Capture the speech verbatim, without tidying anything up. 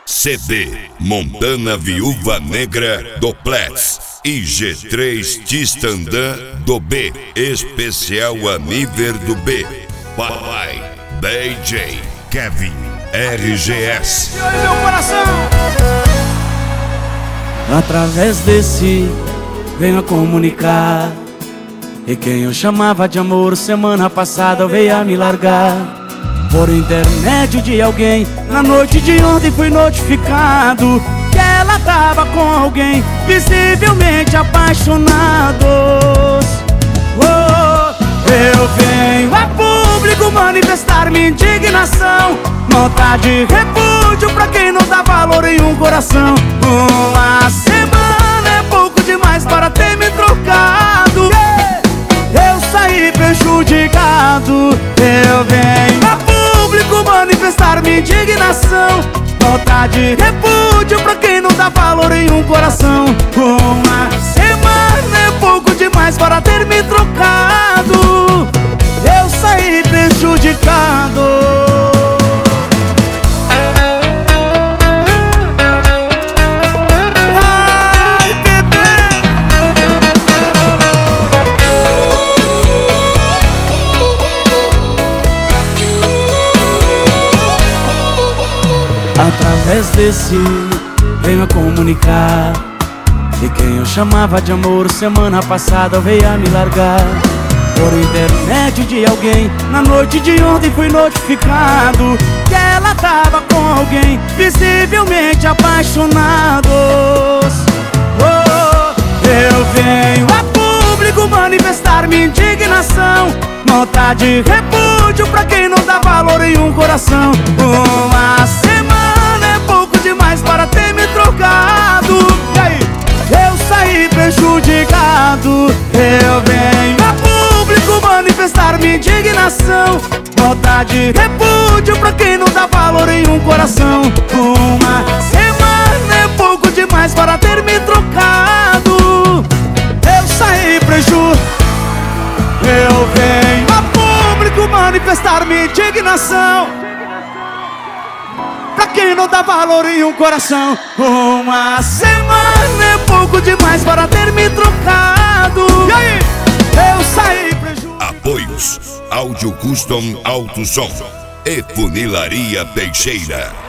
C D Montana Viúva Negra do Plex e G três Tistandã do B, especial a nível do B. Papai D J Kevin R G S. Meu coração, através desse venho a comunicar, e quem eu chamava de amor semana passada veio a me largar. Por intermédio de alguém, na noite de ontem fui notificado que ela tava com alguém, visivelmente apaixonados. Oh, eu venho a público manifestar minha indignação, nota de repúdio pra quem não dá valor em um coração. Uma semana é pouco demais para ter me trocado, eu saí prejudicado. Eu venho a público manifestar minha indignação, nota de repúdio pra quem não dá valor em um coração. Uma semana é pouco demais para ter me trocado, eu saí prejudicado. Através desse venho a comunicar, e quem eu chamava de amor semana passada veio a me largar. Por intermédio de alguém, na noite de ontem fui notificado que ela tava com alguém, visivelmente apaixonados. Oh, eu venho a público manifestar minha indignação, nota de repúdio pra quem não dá valor em um coração. Uma semana é pouco demais para ter me trocado, e aí? Eu saí prejudicado. Eu venho a público manifestar minha indignação, nota de repúdio pra quem não dá valor em um coração. Uma semana é pouco demais para ter me trocado, eu saí prejudicado. Eu venho a público manifestar minha indignação, pra quem não dá valor em um coração. Uma semana é pouco demais para ter me trocado, e aí? Eu saí prejudicado. Apoios Áudio Custom Alto Som e Funilaria Teixeira.